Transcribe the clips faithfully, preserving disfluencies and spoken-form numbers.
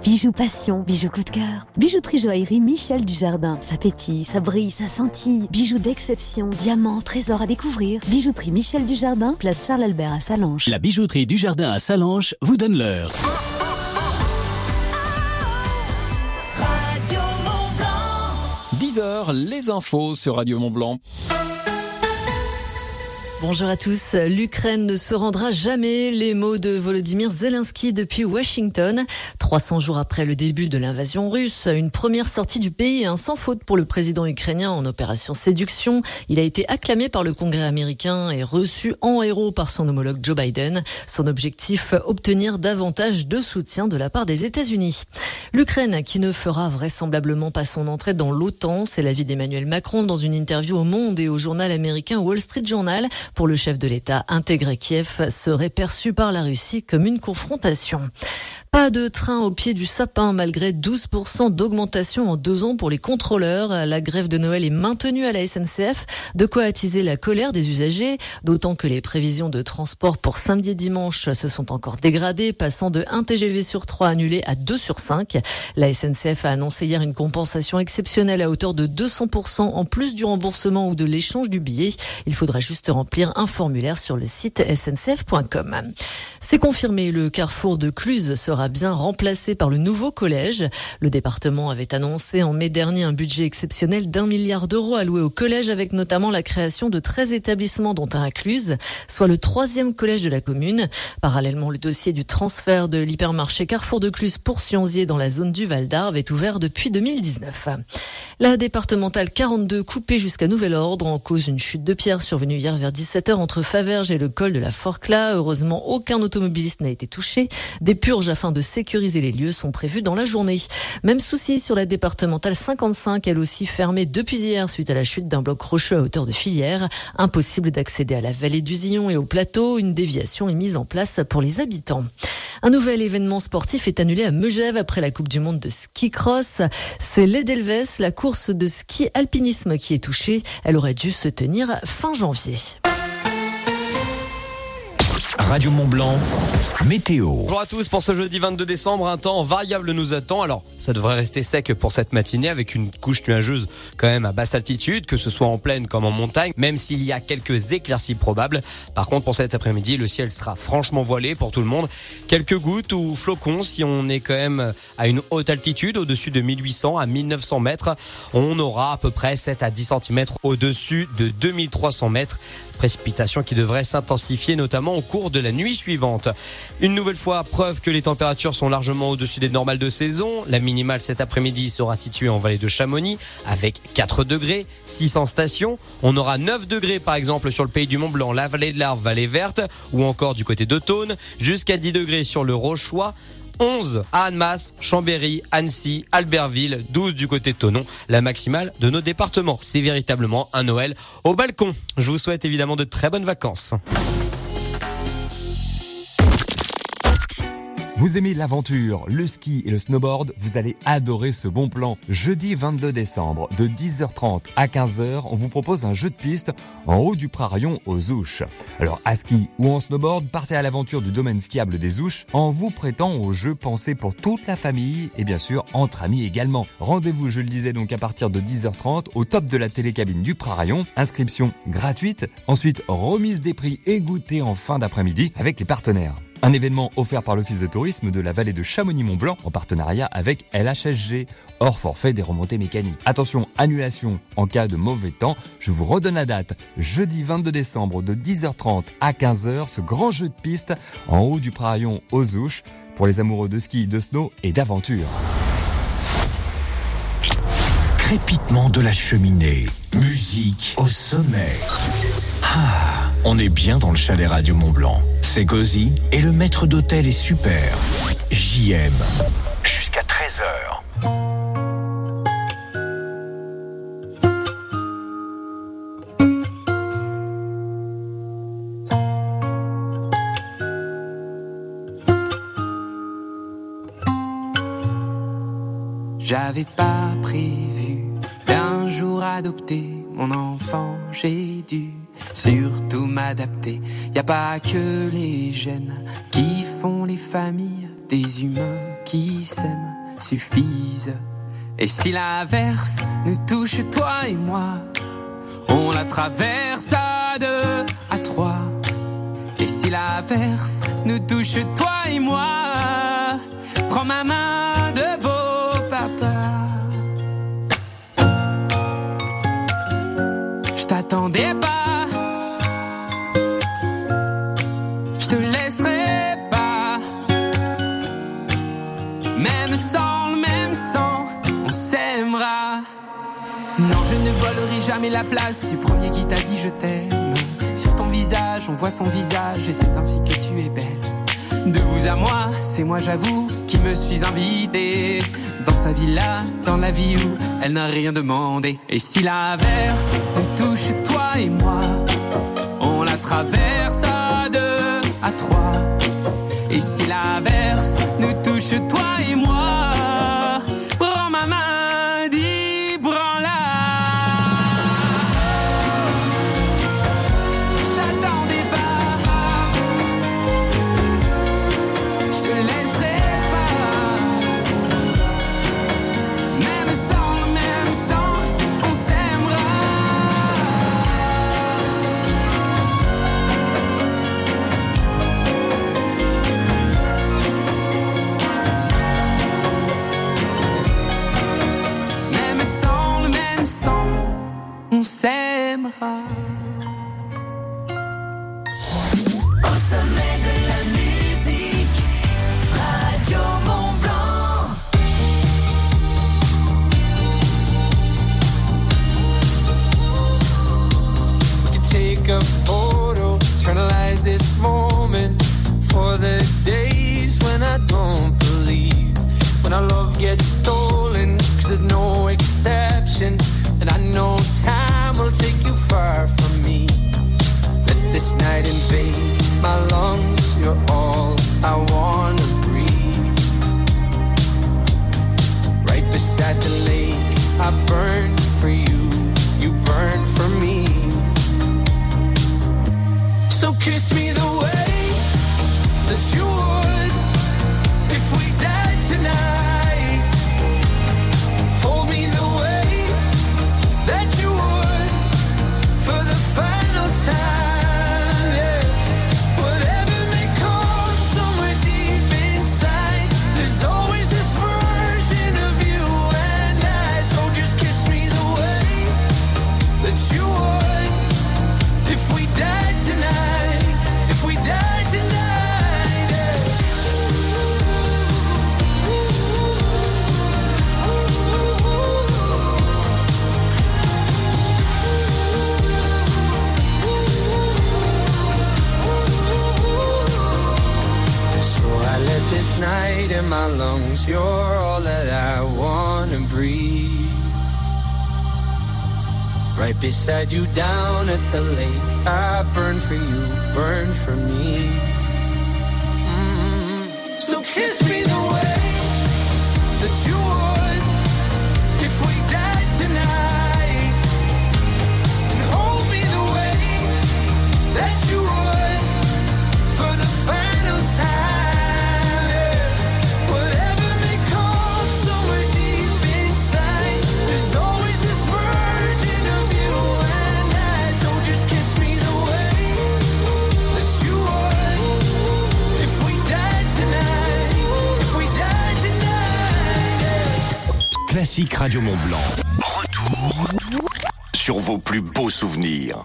Bijoux passion, bijoux coup de cœur. Bijouterie joaillerie Michel Dujardin. Ça pétille, ça brille, ça scintille. Bijoux d'exception, diamants, trésors à découvrir. Bijouterie Michel Dujardin, place Charles Albert à Sallanches. La bijouterie Dujardin à Sallanches vous donne l'heure. dix heures, les infos sur Radio Mont-Blanc. Bonjour à tous. L'Ukraine ne se rendra jamais. Les mots de Volodymyr Zelensky depuis Washington. trois cents jours après le début de l'invasion russe, une première sortie du pays, un sans faute pour le président ukrainien en opération séduction. Il a été acclamé par le Congrès américain et reçu en héros par son homologue Joe Biden. Son objectif, obtenir davantage de soutien de la part des États-Unis. L'Ukraine qui ne fera vraisemblablement pas son entrée dans l'OTAN, c'est l'avis d'Emmanuel Macron dans une interview au Monde et au journal américain Wall Street Journal. Pour le chef de l'État, intégrer Kiev serait perçu par la Russie comme une confrontation. Pas de train au pied du sapin malgré douze pour cent d'augmentation en deux ans pour les contrôleurs. La grève de Noël est maintenue à la S N C F, de quoi attiser la colère des usagers, d'autant que les prévisions de transport pour samedi et dimanche se sont encore dégradées, passant de un T G V sur trois annulé à deux sur cinq. La S N C F a annoncé hier une compensation exceptionnelle à hauteur de deux cents pour cent en plus du remboursement ou de l'échange du billet. Il faudra juste remplir un formulaire sur le site s n c f point com. C'est confirmé, le carrefour de Cluses sera bien remplacé par le nouveau collège. Le département avait annoncé en mai dernier un budget exceptionnel d'un milliard d'euros alloué au collège, avec notamment la création de treize établissements dont un à Cluses, soit le troisième collège de la commune. Parallèlement, le dossier du transfert de l'hypermarché Carrefour de Cluses pour Sionzier dans la zone du Val d'Arve est ouvert depuis deux mille dix-neuf. La départementale quarante-deux coupée jusqu'à nouvel ordre en cause une chute de pierre survenue hier vers dix-sept heures entre Faverges et le col de la Forclaz. Heureusement, aucun automobiliste n'a été touché. Des purges afin de sécuriser les lieux sont prévues dans la journée. Même souci sur la départementale cinquante-cinq, elle aussi fermée depuis hier suite à la chute d'un bloc rocheux à hauteur de Filière. Impossible d'accéder à la vallée du Zillon et au plateau. Une déviation est mise en place pour les habitants. Un nouvel événement sportif est annulé à Megève après la Coupe du Monde de ski cross. C'est l'Edelweiss, la course de ski alpinisme, qui est touchée. Elle aurait dû se tenir fin janvier. Radio Mont-Blanc, météo. Bonjour à tous, pour ce jeudi vingt-deux décembre, un temps variable nous attend. Alors, ça devrait rester sec pour cette matinée avec une couche nuageuse quand même à basse altitude, que ce soit en plaine comme en montagne, même s'il y a quelques éclaircies probables. Par contre, pour cet après-midi, le ciel sera franchement voilé pour tout le monde. Quelques gouttes ou flocons si on est quand même à une haute altitude, au-dessus de mille huit cents à mille neuf cents mètres. On aura à peu près sept à dix centimètres au-dessus de deux mille trois cents mètres. Précipitations qui devraient s'intensifier notamment au cours de la nuit suivante. Une nouvelle fois, preuve que les températures sont largement au-dessus des normales de saison. La minimale cet après-midi sera située en vallée de Chamonix avec quatre degrés, six cents stations. On aura neuf degrés par exemple sur le pays du Mont-Blanc, la vallée de l'Arve, vallée verte, ou encore du côté de Thônes, jusqu'à dix degrés sur le Rochois. onze à Annemasse, Chambéry, Annecy, Albertville, douze du côté de Thonon, la maximale de nos départements. C'est véritablement un Noël au balcon. Je vous souhaite évidemment de très bonnes vacances. Vous aimez l'aventure, le ski et le snowboard, vous allez adorer ce bon plan. Jeudi vingt-deux décembre, de dix heures trente à quinze heures, on vous propose un jeu de piste en haut du Prarayon aux Ouches. Alors à ski ou en snowboard, partez à l'aventure du domaine skiable des Ouches en vous prêtant au jeu pensé pour toute la famille et bien sûr entre amis également. Rendez-vous, je le disais donc à partir de dix heures trente au top de la télécabine du Prarayon. Inscription gratuite, ensuite remise des prix et goûter en fin d'après-midi avec les partenaires. Un événement offert par l'Office de tourisme de la vallée de Chamonix-Mont-Blanc en partenariat avec L H S G, hors forfait des remontées mécaniques. Attention, annulation en cas de mauvais temps. Je vous redonne la date. Jeudi vingt-deux décembre de dix heures trente à quinze heures, ce grand jeu de piste en haut du Prarayon aux Ouches pour les amoureux de ski, de snow et d'aventure. Crépitement de la cheminée, musique au sommet. Ah, on est bien dans le chalet Radio Mont-Blanc. C'est cosy et le maître d'hôtel est super. J M. Jusqu'à treize heures. J'avais pas prévu d'un jour adopter mon enfant, j'ai dû surtout m'adapter. Y a pas que les gènes qui font les familles, des humains qui s'aiment. suffisent. Et si l'averse nous touche, toi et moi, on la traverse à deux, à trois. Et si l'averse nous touche, toi et moi, prends ma main de beau papa. Je t'attendais pas, je te laisserai pas. Même sans le même sang, on s'aimera. Non, je ne volerai jamais la place du premier qui t'a dit je t'aime. Sur ton visage, on voit son visage et c'est ainsi que tu es belle. De vous à moi, c'est moi j'avoue qui me suis invité dans sa villa, dans la vie où elle n'a rien demandé. Et si l'averse nous touche, toi et moi, on la traverse à deux, à trois. Et si l'averse nous touche, toi et moi, prends ma main, dis prends-la. Je t'attendais pas, je te laisserai pas. Même sans le même sang, on s'aimera. Même sans le même sang, on s'aimera. Au sommet de la musique, Radio Mont-Blanc. We could take a photo, eternalize this moment for the days when I don't believe, when our love gets stolen, cause there's no exception, and I know time will take you far from me. Let this night invade my lungs, you're all I wanna breathe. Right beside the lake, I burn for you, you burn for me. So kiss me the way that you would if we died tonight. Hold me the way that you would for the final time. Yeah. Whatever may come somewhere deep inside, there's always this version of you and I. So just kiss me the way that you would if we died tonight. If we died tonight, yeah. So I let this night in my lungs, you're all that I wanna breathe. Right beside you down at the lake, I burn for you, burn for me. Mm-hmm. So kiss me the way that you would if we died tonight, and hold me the way that you would for the final time. Yeah. Whatever may come somewhere deep inside, there's always this version of you and I. So just kiss me the way that you would if we died tonight. If we died tonight, yeah. Classique Radio Mont-Blanc. Retour sur vos plus beaux souvenirs.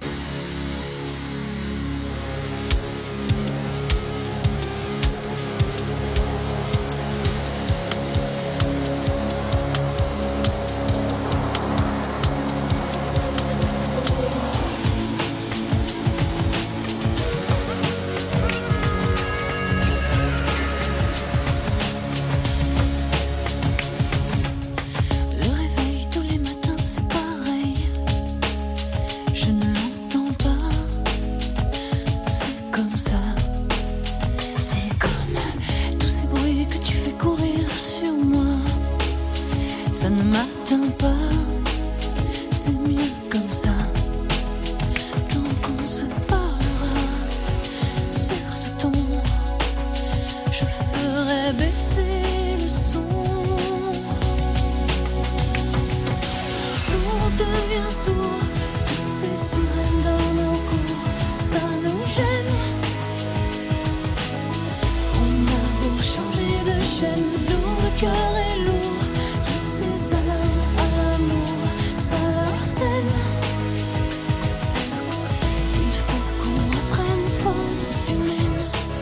Le réveil tous les matins, c'est pareil. Je ne l'entends pas. C'est comme ça. C'est comme tous ces bruits que tu fais courir sur moi. Ça ne m'atteint pas. C'est mieux comme ça. Tant qu'on se parlera sur ce ton, je ferai baisser le son. sourd. Toutes ces sirènes dans nos cours, ça nous gêne. On a beau changer de chaîne, nous le cœur est lourd. Toutes ces alarmes à l'amour, ça leur scène. Il faut qu'on reprenne forme humaine.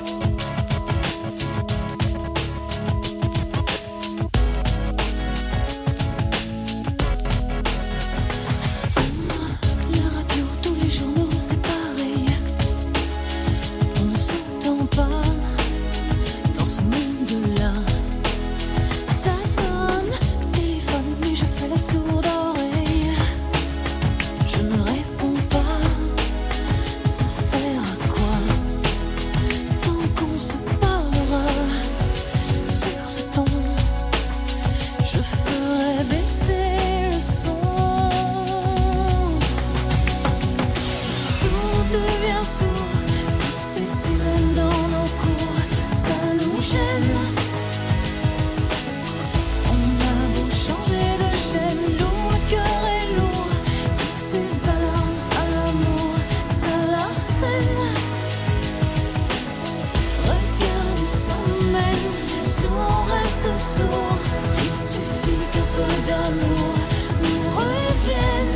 La radio, tous les journaux, c'est pareil. On ne s'entend pas dans ce monde-là. Ça sonne, téléphone, mais je fais la sourde oreille. Je ne réponds pas, ça sert à quoi? Tant qu'on se parlera sur ce ton, je ferai baisser le son. Sourd devient sourd, toutes ces sirènes dans nos cours, ça nous gêne. On a beau changer de chaîne, nous le cœur est lourd. Toutes ces alarmes à l'amour, ça l'arsène. Regarde où ça nous mène, sourd on reste sourd. Il suffit qu'un peu d'amour nous revienne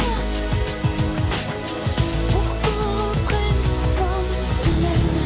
pour qu'on reprenne forme humaine.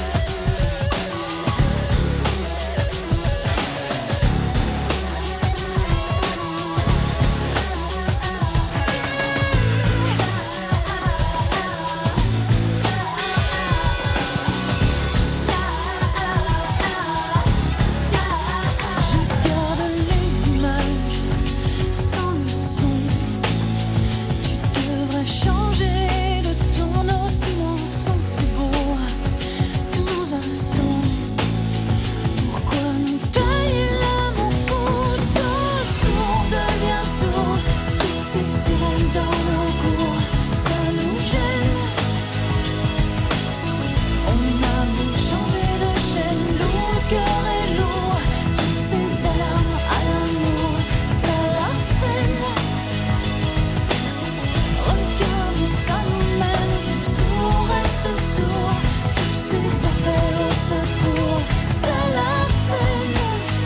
Je garde les images sans le son. Tu devrais changer de ton oscillant sont plus beaux que nos accents. Pourquoi nous tailler l'âme au couteau? Sourd devient sourd, toutes ces sirènes dans nos cours, ça nous gêne. On a beau changer de chaîne, lourd, le cœur est lourd. Toutes ces alarmes à l'amour, ça l'arsène. Regarde où ça nous mène, sourd reste sourd. Tous ces appels au secours, ça l'arsène.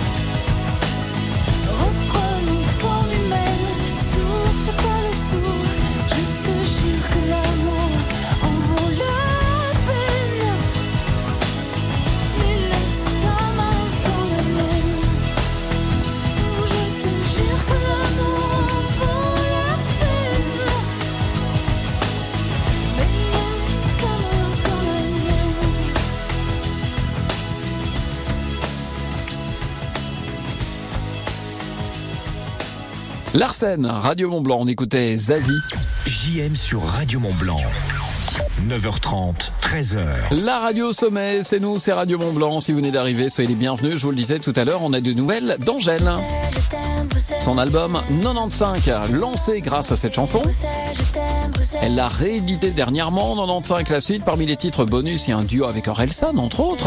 Reprenons forme humaine, sourd fais pas le sourd. Je te jure que l'amour en vaut la peine. Mais laisse ta main dans la mienne. Je te jure que l'amour en vaut la peine. Mais laisse ta main dans la mienne. Larsen, Radio Mont-Blanc, on écoutait Zazie. J M sur Radio Mont-Blanc. neuf heures trente, treize heures. La radio au sommet, c'est nous, c'est Radio Mont-Blanc. Si vous venez d'arriver, soyez les bienvenus. Je vous le disais tout à l'heure, on a de nouvelles d'Angèle. Son album quatre-vingt-quinze, lancé grâce à cette chanson. Elle l'a réédité dernièrement en quatre-vingt-quinze. La suite, parmi les titres bonus, il y a un duo avec Orelsan, entre autres.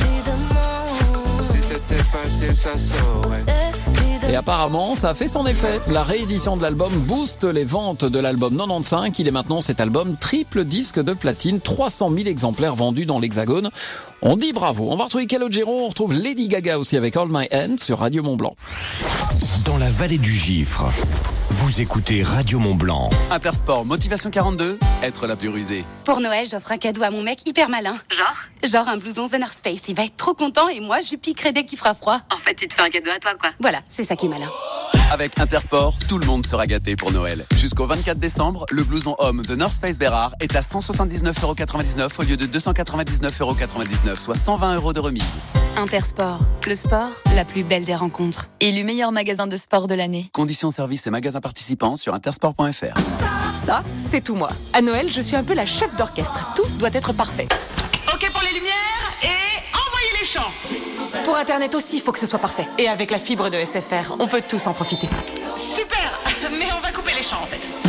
Si c'était facile, ça saurait. Et apparemment, ça a fait son effet. La réédition de l'album booste les ventes de l'album quatre-vingt-quinze. Il est maintenant cet album triple disque de platine, trois cent mille exemplaires vendus dans l'Hexagone. On dit bravo. On va retrouver Calogero, on retrouve Lady Gaga aussi avec All My Hands sur Radio Mont-Blanc. Dans la vallée du Gifre, vous écoutez Radio Mont-Blanc. Intersport Motivation quarante-deux, être la plus rusée. Pour Noël, j'offre un cadeau à mon mec hyper malin. Genre Genre un blouson The North Face. Il va être trop content et moi, je lui piquerai dès qu'il fera froid. En fait, tu te fais un cadeau à toi, quoi. Voilà, c'est ça qui est malin. Avec Intersport, tout le monde sera gâté pour Noël. Jusqu'au vingt-quatre décembre, le blouson homme de North Face Bérard est à cent soixante-dix-neuf euros quatre-vingt-dix-neuf au lieu de deux cent quatre-vingt-dix-neuf euros quatre-vingt-dix-neuf, soit cent vingt euros de remise. Intersport, le sport, la plus belle des rencontres. Élu meilleur magasin de sport de l'année. Conditions, services et magasins participants sur intersport point f r. Ça, c'est tout moi. À Noël, je suis un peu la chef d'orchestre. Tout doit être parfait. Ok pour les lumières et envoyez les chants. Pour Internet aussi, il faut que ce soit parfait. Et avec la fibre de S F R, on peut tous en profiter. Super, mais on va couper les chants en fait.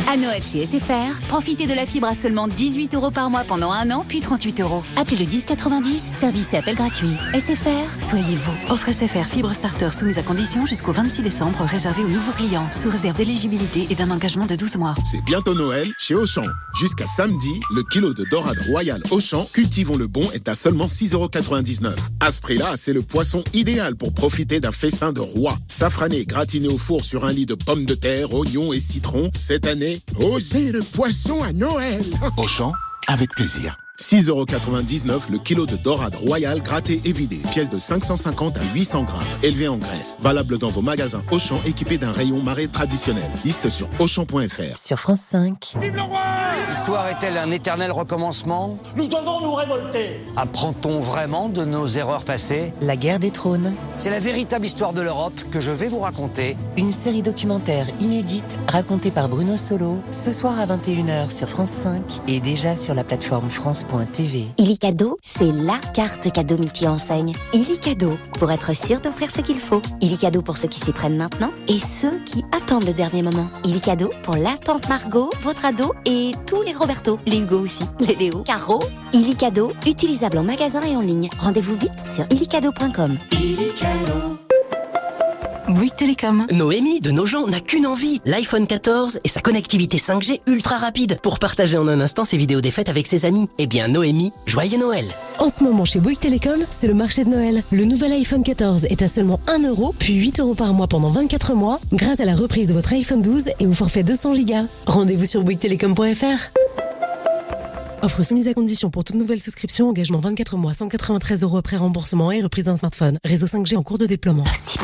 À Noël chez S F R, profitez de la fibre à seulement dix-huit euros par mois pendant un an, puis trente-huit euros. Appelez le dix quatre-vingt-dix, service et appel gratuit. S F R, soyez vous. Offre S F R fibre starter soumise à condition jusqu'au vingt-six décembre, réservée aux nouveaux clients, sous réserve d'éligibilité et d'un engagement de douze mois. C'est bientôt Noël chez Auchan. Jusqu'à samedi, le kilo de dorade royale Auchan, cultivons le bon, est à seulement six euros quatre-vingt-dix-neuf. À ce prix-là, c'est le poisson idéal pour profiter d'un festin de roi. Safrané, gratiné au four sur un lit de pommes de terre, oignons et citrons. Cette année, osez le poisson à Noël. Auchan, avec plaisir. six euros quatre-vingt-dix-neuf le kilo de dorade royale gratté et vidé. Pièce de cinq cent cinquante à huit cents grammes. Élevé en Grèce. Valable dans vos magasins Auchan équipés d'un rayon marée traditionnel. Liste sur auchan point f r. Sur France cinq. Vive le roi! L'histoire est-elle un éternel recommencement? Nous devons nous révolter. Apprend-on vraiment de nos erreurs passées? La guerre des trônes. C'est la véritable histoire de l'Europe que je vais vous raconter. Une série documentaire inédite racontée par Bruno Solo, ce soir à vingt et une heures sur France cinq et déjà sur la plateforme France point t v. Illicadeau, c'est la carte cadeau multi-enseigne. Illicadeau, pour être sûr d'offrir ce qu'il faut. Illicadeau pour ceux qui s'y prennent maintenant et ceux qui attendent le dernier moment. Illicadeau pour la tante Margot, votre ado et tous les Roberto, les Hugo aussi, les Léo, Caro. Illicadeau, utilisable en magasin et en ligne. Rendez-vous vite sur illicadeau point com. Illicadeau. Bouygues Télécom. Noémie, de nos gens, n'a qu'une envie, l'iPhone quatorze et sa connectivité cinq G ultra rapide pour partager en un instant ses vidéos des fêtes avec ses amis. Eh bien Noémie, joyeux Noël. En ce moment chez Bouygues Télécom, c'est le marché de Noël. Le nouvel iPhone quatorze est à seulement un euro, puis huit euros par mois pendant vingt-quatre mois, grâce à la reprise de votre iPhone douze et au forfait deux cents gigas. Rendez-vous sur bouygues télécom point f r. Offre soumise à condition pour toute nouvelle souscription, engagement vingt-quatre mois, cent quatre-vingt-treize euros après remboursement et reprise d'un smartphone. Réseau cinq G en cours de déploiement.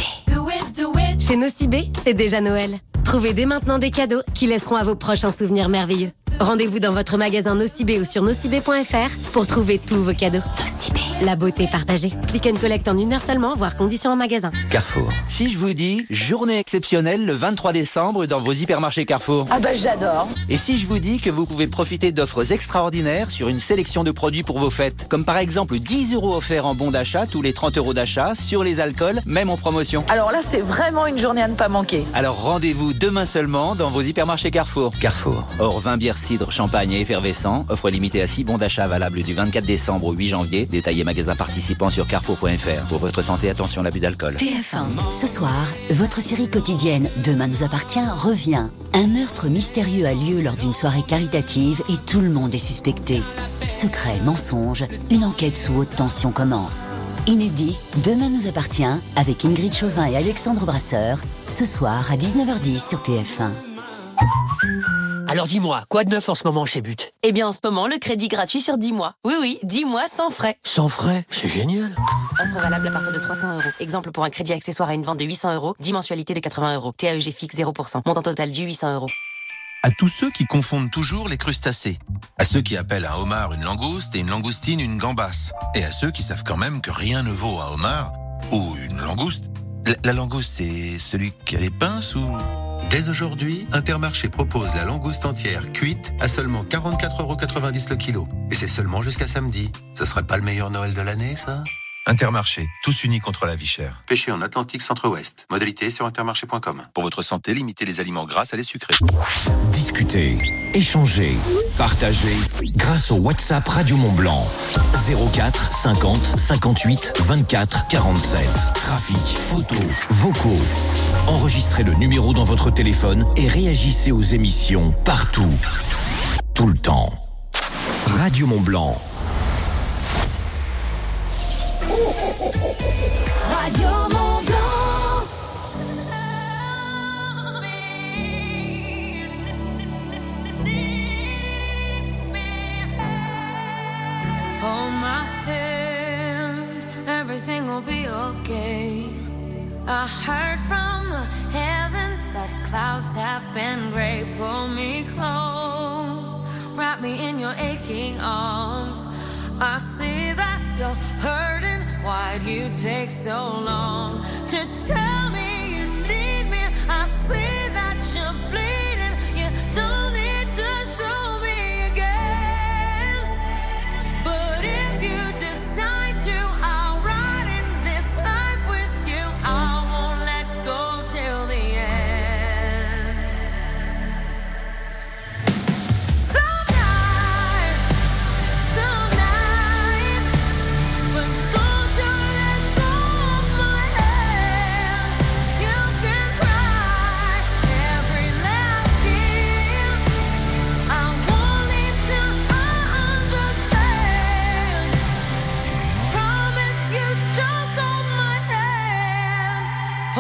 Chez Nocibé, c'est déjà Noël. Trouvez dès maintenant des cadeaux qui laisseront à vos proches un souvenir merveilleux. Rendez-vous dans votre magasin Nocibé ou sur nocibé point f r pour trouver tous vos cadeaux. Nocibé, la beauté partagée. Click and collect en une heure seulement, voire conditions en magasin. Carrefour. Si je vous dis journée exceptionnelle le vingt-trois décembre dans vos hypermarchés Carrefour. Ah bah j'adore. Et si je vous dis que vous pouvez profiter d'offres extraordinaires sur une sélection de produits pour vos fêtes, comme par exemple dix euros offerts en bon d'achat tous les trente euros d'achat sur les alcools, même en promotion. Alors là, c'est vraiment une journée à ne pas manquer. Alors rendez-vous demain seulement dans vos hypermarchés Carrefour. Carrefour. Or vin, bière, cidre, champagne et effervescent. Offre limitée à six bons d'achat valables du vingt-quatre décembre au huit janvier. Détaillé magasin participant sur carrefour point f r. Pour votre santé, attention à l'abus d'alcool. T F un. Ce soir, votre série quotidienne Demain nous appartient revient. Un meurtre mystérieux a lieu lors d'une soirée caritative et tout le monde est suspecté. Secret, mensonge, une enquête sous haute tension commence. Inédit, Demain nous appartient avec Ingrid Chauvin et Alexandre Brasseur, ce soir à dix-neuf heures dix sur T F un. Alors dis-moi, quoi de neuf en ce moment chez But? Eh bien en ce moment, le crédit gratuit sur dix mois. Oui, oui, dix mois sans frais. Sans frais? C'est génial. Offre valable à partir de trois cents euros. Exemple pour un crédit accessoire à une vente de huit cents euros, dix mensualités de quatre-vingts euros. T A E G fixe zéro pour cent. Montant total dû huit cents euros. À tous ceux qui confondent toujours les crustacés. À ceux qui appellent un homard une langouste et une langoustine une gambasse. Et à ceux qui savent quand même que rien ne vaut un homard ou une langouste. La, la langouste, c'est celui qui a les pinces ou... Dès aujourd'hui, Intermarché propose la langouste entière cuite à seulement quarante-quatre euros quatre-vingt-dix le kilo. Et c'est seulement jusqu'à samedi. Ce serait pas le meilleur Noël de l'année, ça? Intermarché, tous unis contre la vie chère. Pêché en Atlantique Centre-Ouest. Modalité sur intermarché point com. Pour votre santé, limitez les aliments gras à les sucrés. Discutez, échangez, partagez grâce au WhatsApp Radio Mont Blanc. zéro quatre cinquante cinquante-huit vingt-quatre quarante-sept. Trafic, photos, vocaux. Enregistrez le numéro dans votre téléphone et réagissez aux émissions partout, tout le temps. Radio Mont Blanc. Radio Mont Blanc. Hold my hand, everything will be okay. I heard from the heavens that clouds have been gray. Pull me close, wrap me in your aching arms. I see that you're hurting. Why'd you take so long to tell me you need me? I see that you're bleeding. You don't need to show me again. But if you decide to, I'll ride in this life with you. I won't let go till the end.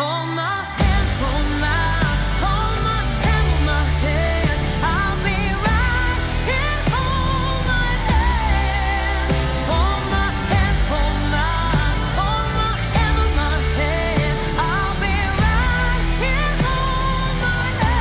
hold my hand, hold my, hold my hand, hold my hand. I'll be right here. Hold my hand, hold my hand, hold my, hold my hand, hold my hand. I'll be right here. Hold my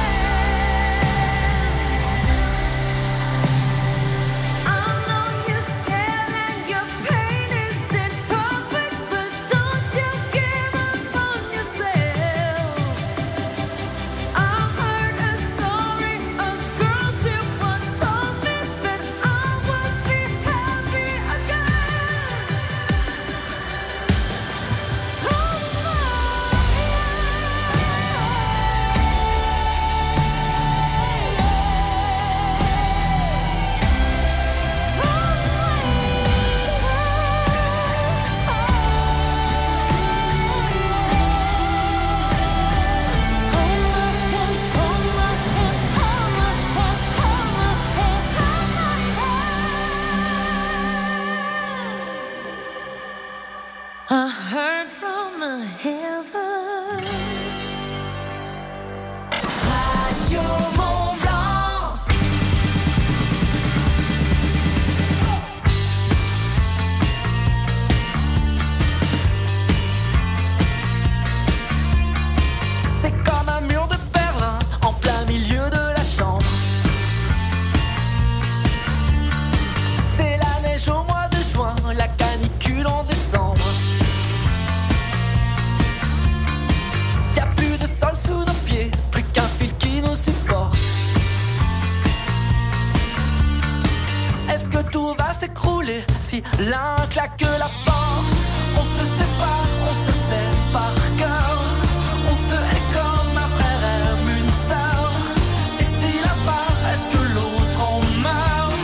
hand. I know you're scared and your pain isn't perfect, but don't you give up on yourself. I heard a story, a girl she once told me that I would be happy again. Hold my I heard from the heavens. Radio Mont Blanc. C'est comme un mur de Berlin en plein milieu de la chambre. C'est la neige au mois de juin, la canicule en décembre. Y'a plus de sol sous nos pieds, plus qu'un fil qui nous supporte. Est-ce que tout va s'écrouler si l'un claque la porte? On se sépare, on se sait par cœur. On se hait comme un frère aime une sœur. Et si la part, est-ce que l'autre en meurt?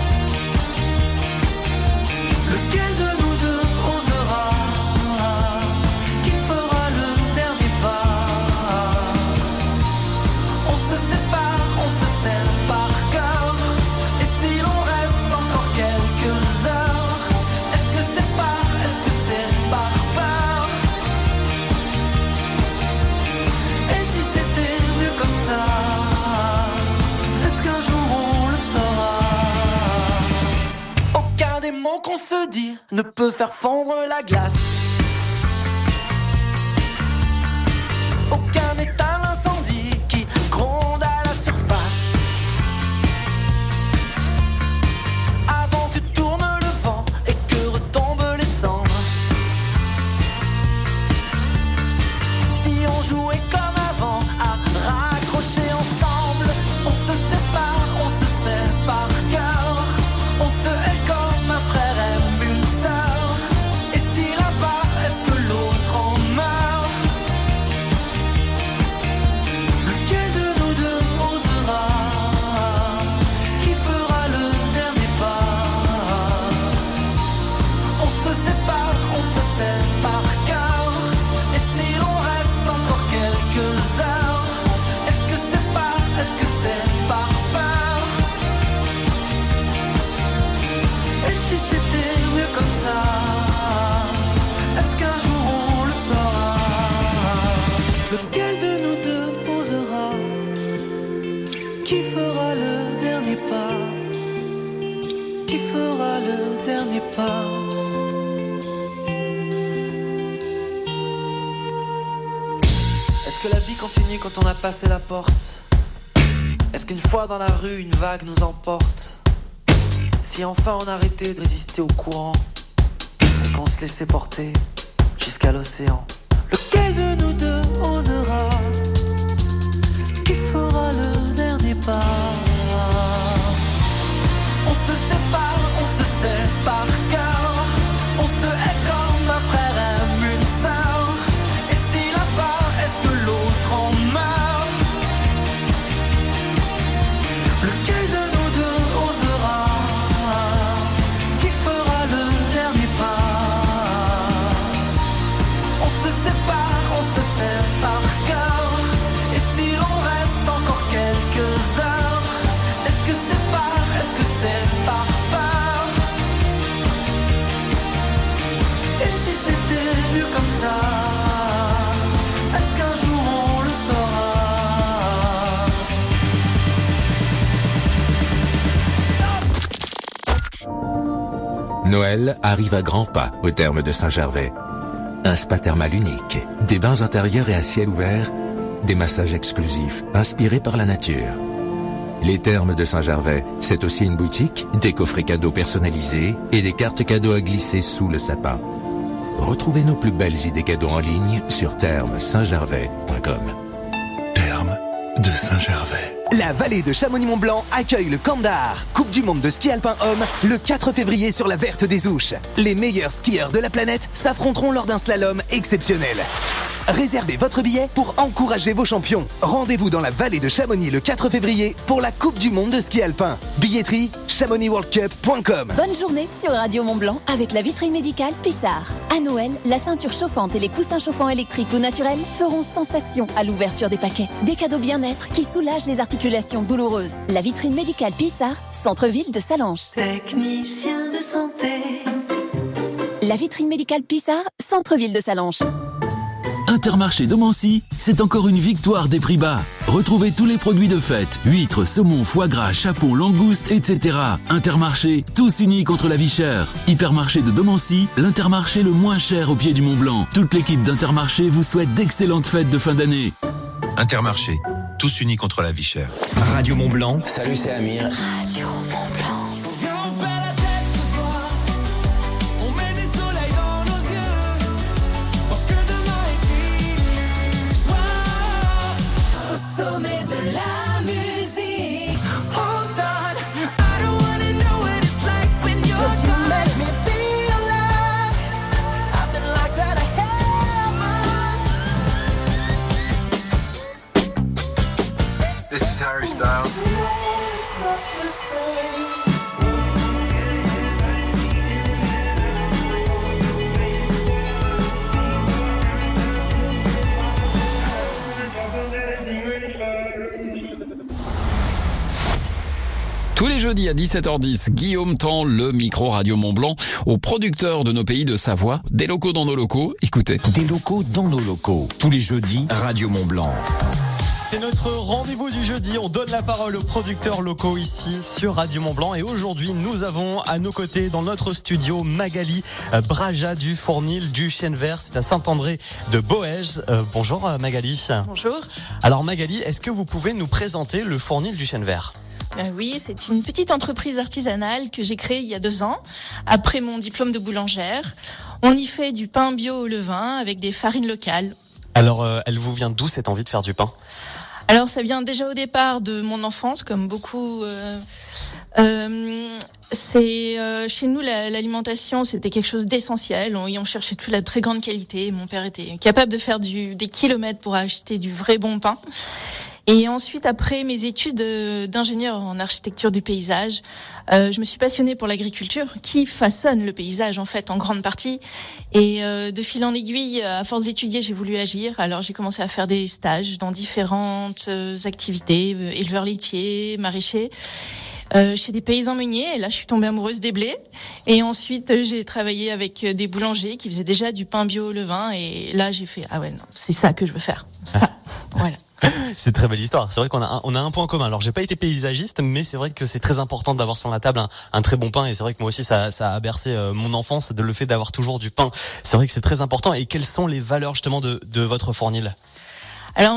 Lequel de nous deux osera? Qui fera le dernier pas? On se sépare, on se serre par cœur. Et si l'on reste encore quelques heures, est-ce que c'est par, est-ce que c'est par peur? Et si c'était mieux comme ça, est-ce qu'un jour on le saura? Aucun des mots qu'on se dit ne peut faire fondre la glace. Aucun éteint l'incendie qui gronde à la surface. Avant que tourne le vent et que retombent les cendres. Si on jouait comme avant à raccrocher ensemble, on se sépare, on se sait par cœur. On se hait comme un frère aime une sœur. Et si la part, est-ce que l'autre en meurt? Lequel de nous deux osera? Qui fera le dernier pas? On se sépare, on se sait par cœur. Et si l'on reste encore quelques heures, est-ce que c'est par, est-ce que c'est par peur? Et si c'était mieux comme ça, est-ce qu'un jour on le saura? Lequel de nous deux osera? Qui fera le dernier pas? Qui fera le dernier pas? Est-ce que la vie continue quand on a passé la porte? Est-ce qu'une fois dans la rue, une vague nous emporte? Si enfin on arrêtait de résister au courant et qu'on se laissait porter jusqu'à l'océan, lequel de nous deux osera? Qui fera le dernier pas? On se sépare, on se sait par cœur. On se hait comme un frère aime une sœur. Et si la part, est-ce que l'autre en meurt? Lequel de nous deux osera? Qui fera le dernier pas? On se sépare, on se sait par Noël arrive à grands pas au terme de Saint-Gervais. Un spa thermal unique, des bains intérieurs et à ciel ouvert, des massages exclusifs inspirés par la nature. Les Thermes de Saint-Gervais, c'est aussi une boutique, des coffrets cadeaux personnalisés et des cartes cadeaux à glisser sous le sapin. Retrouvez nos plus belles idées cadeaux en ligne sur thermes saint gervais point com. Thermes de Saint-Gervais. La vallée de Chamonix-Mont-Blanc accueille le Camp d'Art, Coupe du Monde de ski alpin homme, le quatre février sur la Verte des Ouches. Les meilleurs skieurs de la planète s'affronteront lors d'un slalom exceptionnel. Réservez votre billet pour encourager vos champions. Rendez-vous dans la vallée de Chamonix le quatre février pour la Coupe du Monde de ski alpin. Billetterie chamonix world cup point com. Bonne journée sur Radio Mont-Blanc avec la vitrine médicale Pissard. À Noël, la ceinture chauffante et les coussins chauffants électriques ou naturels feront sensation à l'ouverture des paquets. Des cadeaux bien-être qui soulagent les articulations douloureuses. La vitrine médicale Pissard, centre-ville de Sallanches. Technicien de santé. La vitrine médicale Pissard, centre-ville de Sallanches. Intermarché Domancy, c'est encore une victoire des prix bas. Retrouvez tous les produits de fête, huîtres, saumon, foie gras, chapon, langoustes, et cetera. Intermarché, tous unis contre la vie chère. Hypermarché de Domancy, l'intermarché le moins cher au pied du Mont Blanc. Toute l'équipe d'Intermarché vous souhaite d'excellentes fêtes de fin d'année. Intermarché, tous unis contre la vie chère. Radio Mont Blanc. Salut, c'est Amir. Radio Mont Blanc. Sommet de la musique. Hold on, I don't wanna know what it's like when you're gone. You make me feel like I've been locked out of heaven. This is Harry Styles. It's not the same. Tous les jeudis à dix-sept heures dix, Guillaume tend le micro Radio Mont-Blanc aux producteurs de nos pays de Savoie. Des locaux dans nos locaux, écoutez. Des locaux dans nos locaux. Tous les jeudis, Radio Mont-Blanc. C'est notre rendez-vous du jeudi. On donne la parole aux producteurs locaux ici sur Radio Mont-Blanc. Et aujourd'hui, nous avons à nos côtés dans notre studio Magali Braja du Fournil du Chêne Vert. C'est à Saint-André de Boëge. Euh, bonjour Magali. Bonjour. Alors Magali, est-ce que vous pouvez nous présenter le Fournil du Chêne Vert ? Euh, oui, c'est une petite entreprise artisanale que j'ai créée il y a deux ans, après mon diplôme de boulangère. On y fait du pain bio au levain avec des farines locales. Alors, euh, elle vous vient d'où cette envie de faire du pain ? Alors, ça vient déjà au départ de mon enfance, comme beaucoup. Euh, euh, c'est euh, chez nous la, l'alimentation, c'était quelque chose d'essentiel. On, on cherchait toute la très grande qualité. Mon père était capable de faire du, des kilomètres pour acheter du vrai bon pain. Et ensuite, après mes études d'ingénieur en architecture du paysage, euh, je me suis passionnée pour l'agriculture, qui façonne le paysage en fait en grande partie. Et euh, de fil en aiguille, à force d'étudier, j'ai voulu agir. Alors j'ai commencé à faire des stages dans différentes euh, activités, euh, éleveurs laitiers, maraîchers. Euh, chez des paysans meuniers, et là je suis tombée amoureuse des blés. Et ensuite j'ai travaillé avec des boulangers qui faisaient déjà du pain bio au levain, et là j'ai fait ah ouais non, c'est ça que je veux faire, ça, voilà. C'est une très belle histoire. C'est vrai qu'on a un, on a un point commun. Alors, j'ai pas été paysagiste, mais c'est vrai que c'est très important d'avoir sur la table un, un très bon pain. Et c'est vrai que moi aussi, ça, ça a bercé euh, mon enfance, de le fait d'avoir toujours du pain. C'est vrai que c'est très important. Et quelles sont les valeurs justement de, de votre fournil ? Alors,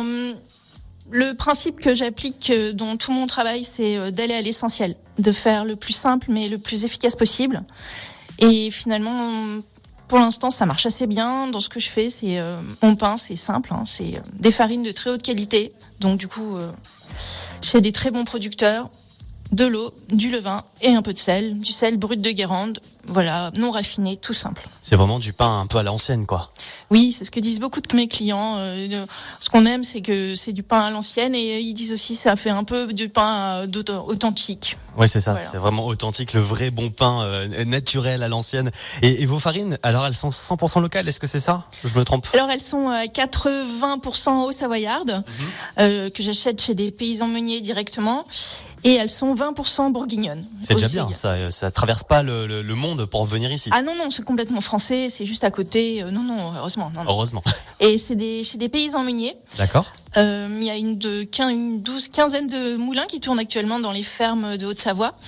le principe que j'applique dans tout mon travail, c'est d'aller à l'essentiel, de faire le plus simple mais le plus efficace possible. Et finalement, pour l'instant, ça marche assez bien. Dans ce que je fais, c'est euh, mon pain, c'est simple, hein, c'est euh, des farines de très haute qualité. Donc du coup, euh, chez des très bons producteurs, de l'eau, du levain et un peu de sel, du sel brut de Guérande, voilà, non raffiné, tout simple. C'est vraiment du pain un peu à l'ancienne, quoi. Oui, c'est ce que disent beaucoup de mes clients. Euh, ce qu'on aime, c'est que c'est du pain à l'ancienne, et ils disent aussi ça fait un peu du pain authentique. Oui, c'est ça, voilà. C'est vraiment authentique, le vrai bon pain euh, naturel à l'ancienne. Et, et vos farines, alors elles sont cent pour cent locales, est-ce que c'est ça ? Je me trompe ? Alors elles sont à quatre-vingts pour cent haut-savoyarde, mm-hmm. euh, que j'achète chez des paysans meuniers directement. Et elles sont vingt pour cent bourguignonnes. C'est déjà bien, ça, ça traverse pas le, le, le monde pour venir ici. Ah non, non, c'est complètement français, c'est juste à côté. Euh, non, non, heureusement. Non, non. Heureusement. Et c'est des, chez des paysans meuniers. D'accord. Euh, il y a une, de, une douze, quinzaine de moulins qui tournent actuellement dans les fermes de Haute-Savoie.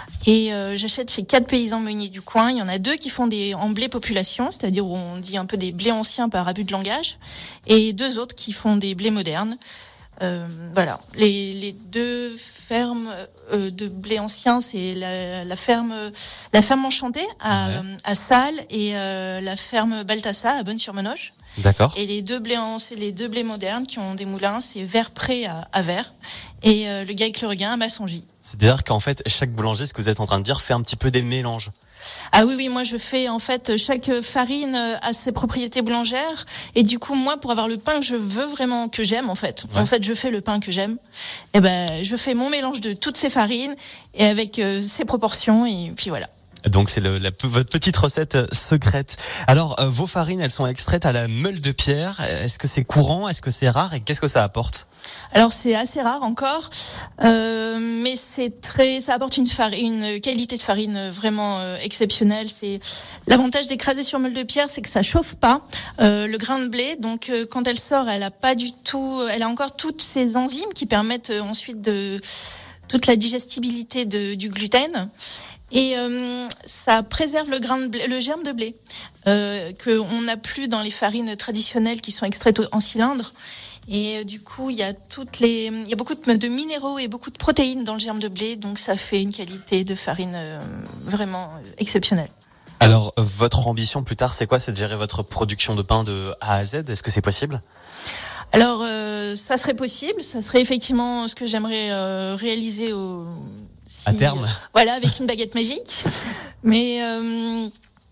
Et euh, j'achète chez quatre paysans meuniers du coin. Il y en a deux qui font des en blé population, c'est-à-dire où on dit un peu des blés anciens par abus de langage, et deux autres qui font des blés modernes. Euh, voilà, les, les deux fermes euh, de blé ancien, c'est la, la ferme, la ferme Enchantée à, ouais. à Salles et euh, la ferme Balthassa à Bonne-sur-Menoge. D'accord. Et les deux blés, c'est les deux blés modernes qui ont des moulins, c'est Vert-Pré à, à Vert et euh, le Gaec-le-Regain à Massongy. C'est-à-dire qu'en fait, chaque boulanger, ce que vous êtes en train de dire, fait un petit peu des mélanges. Ah oui, oui, moi je fais en fait, chaque farine a ses propriétés boulangères et du coup moi pour avoir le pain que je veux vraiment, que j'aime en fait, ouais. en fait je fais le pain que j'aime, et ben je fais mon mélange de toutes ces farines et avec euh, ses proportions et puis voilà. Donc c'est le, la, votre petite recette secrète. Alors euh, vos farines, elles sont extraites à la meule de pierre. Est-ce que c'est courant? Est-ce que c'est rare? Et qu'est-ce que ça apporte? Alors c'est assez rare encore, euh, mais c'est très, ça apporte une farine, une qualité de farine vraiment euh, exceptionnelle. C'est l'avantage d'écraser sur meule de pierre, c'est que ça chauffe pas euh, le grain de blé. Donc euh, quand elle sort, elle a pas du tout, elle a encore toutes ces enzymes qui permettent euh, ensuite de toute la digestibilité de, du gluten. Et euh, ça préserve le grain de blé, le germe de blé euh, que on n'a plus dans les farines traditionnelles qui sont extraites en cylindre. Et euh, du coup, il y a toutes les, il y a beaucoup de, de minéraux et beaucoup de protéines dans le germe de blé, donc ça fait une qualité de farine euh, vraiment exceptionnelle. Alors, votre ambition plus tard, c'est quoi? C'est de gérer votre production de pain de A à Z. Est-ce que c'est possible? Alors, euh, ça serait possible. Ça serait effectivement ce que j'aimerais euh, réaliser au Si, à terme. Euh, voilà, avec une baguette magique. Mais euh,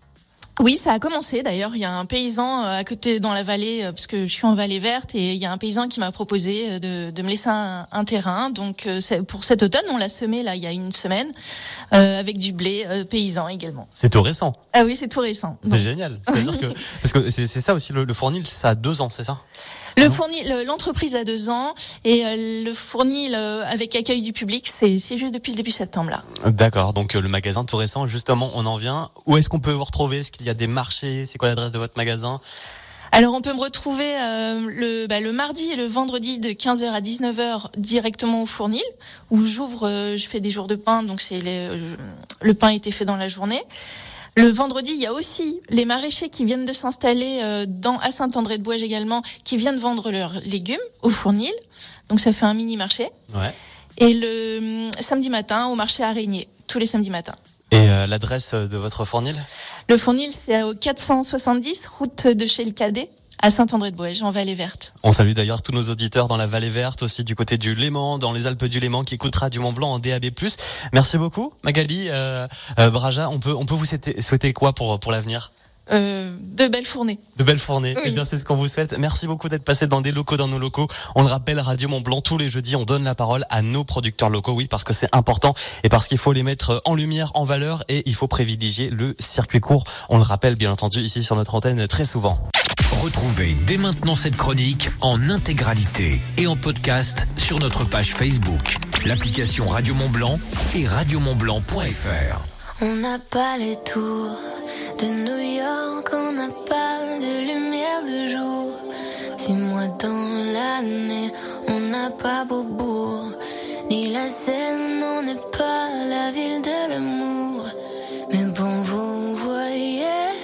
oui, ça a commencé d'ailleurs. Il y a un paysan à côté dans la vallée, parce que je suis en vallée verte, et il y a un paysan qui m'a proposé de, de me laisser un, un terrain. Donc c'est, pour cet automne, on l'a semé là il y a une semaine, euh, avec du blé euh, paysan également. C'est tout récent. Ah oui, c'est tout récent. C'est donc génial. C'est-à-dire que parce que c'est, c'est ça aussi le, le Fournil, ça a deux ans, c'est ça? Le fournil, l'entreprise a deux ans et euh, le fournil euh, avec accueil du public, c'est, c'est juste depuis le début septembre là. D'accord, donc euh, le magasin tout récent, justement, on en vient. Où est-ce qu'on peut vous retrouver? Est-ce qu'il y a des marchés? C'est quoi l'adresse de votre magasin? Alors on peut me retrouver euh, le, bah, le mardi et le vendredi de quinze heures à dix-neuf heures directement au fournil où j'ouvre, euh, je fais des jours de pain, donc c'est les, euh, le pain a été fait dans la journée. Le vendredi, il y a aussi les maraîchers qui viennent de s'installer euh, dans à Saint-André-de-Bouège également, qui viennent vendre leurs légumes au fournil. Donc ça fait un mini marché. Ouais. Et le euh, samedi matin au marché Araignée, tous les samedis matins. Et euh, l'adresse de votre fournil? Le fournil, c'est au quatre cent soixante-dix route de chez le Cadet, à Saint-André-de-Bouège, en Vallée Verte. On salue d'ailleurs tous nos auditeurs dans la Vallée Verte, aussi du côté du Léman, dans les Alpes du Léman, qui écoutent Radio Mont-Blanc en D A B plus. Merci beaucoup, Magali, euh, euh, Braja. On peut, on peut vous souhaiter, souhaiter quoi pour, pour l'avenir? Euh, de belles fournées. De belles fournées. Oui. Eh bien, c'est ce qu'on vous souhaite. Merci beaucoup d'être passé dans des locaux, dans nos locaux. On le rappelle, Radio Mont-Blanc, tous les jeudis, on donne la parole à nos producteurs locaux. Oui, parce que c'est important et parce qu'il faut les mettre en lumière, en valeur, et il faut privilégier le circuit court. On le rappelle, bien entendu, ici sur notre antenne très souvent. Retrouvez dès maintenant cette chronique en intégralité et en podcast sur notre page Facebook, l'application Radio Mont-Blanc et radio mont blanc point f r. On n'a pas les tours de New York, on n'a pas de lumière de jour. Six mois dans l'année, on n'a pas Beaubourg, ni la Seine, on n'est pas la ville de l'amour. Mais bon, vous voyez.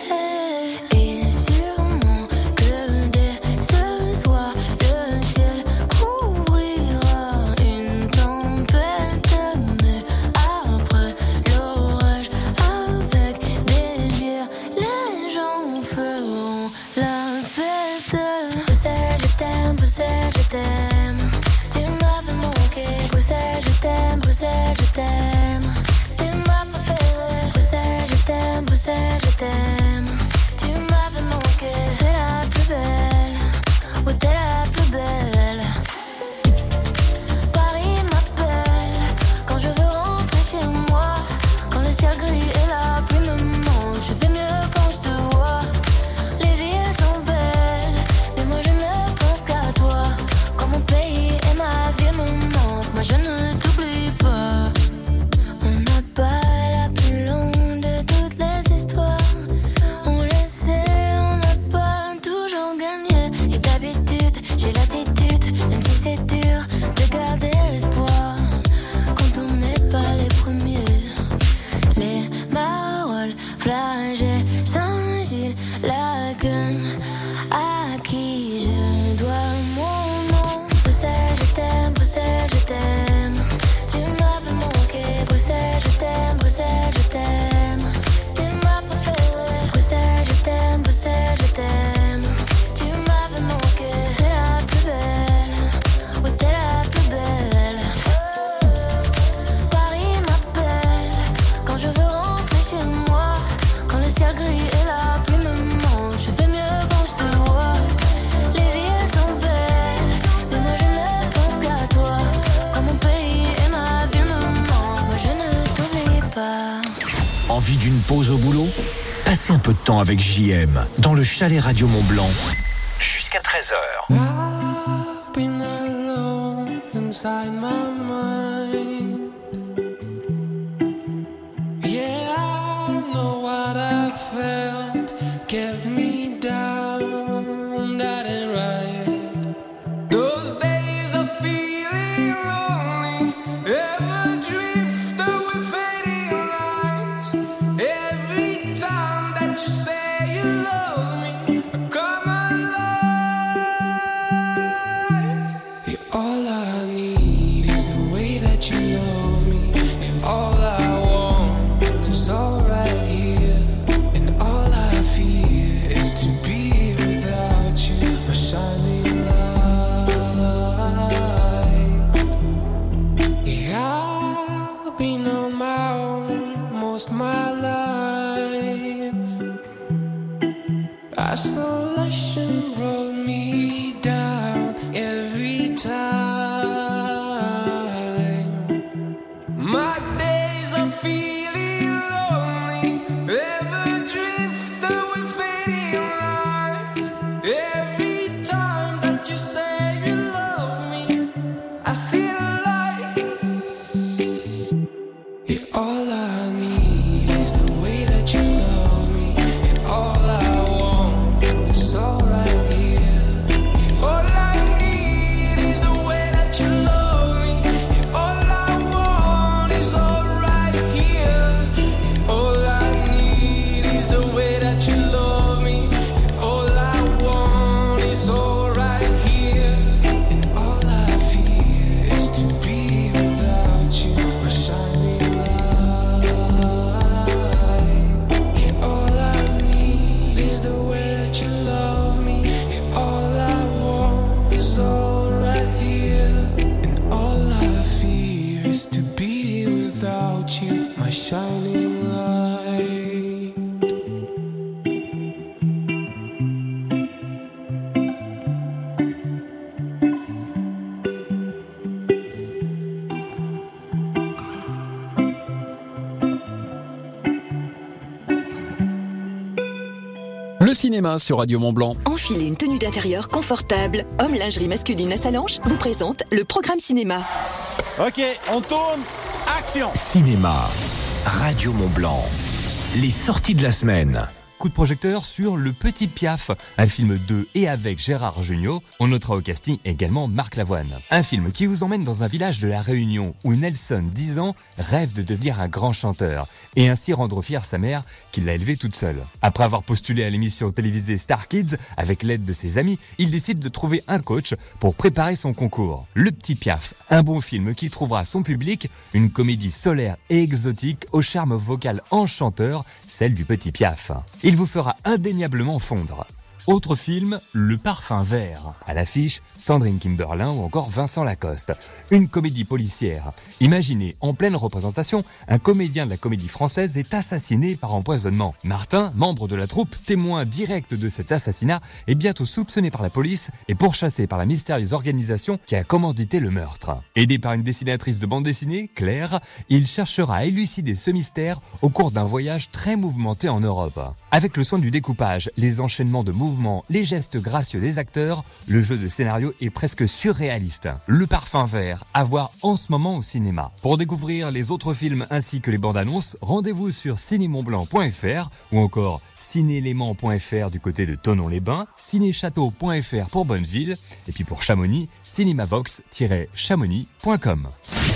Je t'aime, t'es ma préférée. Bruxelles, je t'aime, Bruxelles, je t'aime. Tu m'avais manqué, t'es la plus belle, oui t'es la plus belle. Paris m'appelle, quand je veux rentrer chez moi. Quand le ciel gris et la pluie me manquent, je fais mieux quand je te vois. Les villes sont belles, mais moi je ne pense qu'à toi. Quand mon pays et ma vie me manquent, moi je ne t'oublie pas. C'est dur de garder l'espoir quand on n'est pas les premiers. d'une pause au boulot? Passez un peu de temps avec J M dans le chalet Radio Mont Blanc jusqu'à treize heures. I've been alone inside my mind. Yeah, I know what I felt kept me down. That ain't right. Those days of feeling lonely, ever drift away fading lights. Every time that you say you love me, I come alive. Yeah, all I need is the way that you love me, and all I want is all right here, and all I fear is to be without you, my shining light. Yeah, I've been on my own most my life. Isolation brought me down every time. My days of feeling lonely, ever drift away fading lights. Every time that you say you love me, I see the light. Yeah, all I need is the way that you love me, and all I want is all right here. All I need is the way that you love me, and all I want is all right here. All I need is the way that you love me, and all I want is all right here. And all I fear is to be without you, my shining light. Yeah, all I need is the way that you love me, and all I want is all right here. And all I fear is to be without you, my shining light. Le cinéma sur Radio Mont Blanc. Enfilez une tenue d'intérieur confortable. Homme lingerie masculine à Salanches vous présente le programme cinéma. Ok, on tourne. Action. Cinéma, Radio Mont Blanc. Les sorties de la semaine. Coup de projecteur sur Le Petit Piaf, un film de et avec Gérard Jugnot. On notera au casting également Marc Lavoine. Un film qui vous emmène dans un village de la Réunion où Nelson, dix ans, rêve de devenir un grand chanteur et ainsi rendre fière sa mère qui l'a élevé toute seule. Après avoir postulé à l'émission télévisée Star Kids avec l'aide de ses amis, il décide de trouver un coach pour préparer son concours. Le Petit Piaf, un bon film qui trouvera son public, une comédie solaire et exotique au charme vocal enchanteur, celle du Petit Piaf. Il vous fera indéniablement fondre. Autre film, Le Parfum Vert. À l'affiche, Sandrine Kimberlin ou encore Vincent Lacoste. Une comédie policière. Imaginez, en pleine représentation, un comédien de la comédie française est assassiné par empoisonnement. Martin, membre de la troupe, témoin direct de cet assassinat, est bientôt soupçonné par la police et pourchassé par la mystérieuse organisation qui a commandité le meurtre. Aidé par une dessinatrice de bande dessinée, Claire, il cherchera à élucider ce mystère au cours d'un voyage très mouvementé en Europe. Avec le soin du découpage, les enchaînements de mouvements, les gestes gracieux des acteurs, le jeu de scénario est presque surréaliste. Le Parfum Vert, à voir en ce moment au cinéma. Pour découvrir les autres films ainsi que les bandes annonces, rendez-vous sur ciné mont blanc point f r ou encore ciné léman point f r du côté de Thonon-les-Bains, ciné château point f r pour Bonneville et puis pour Chamonix, cinémavox tiret chamonix point com.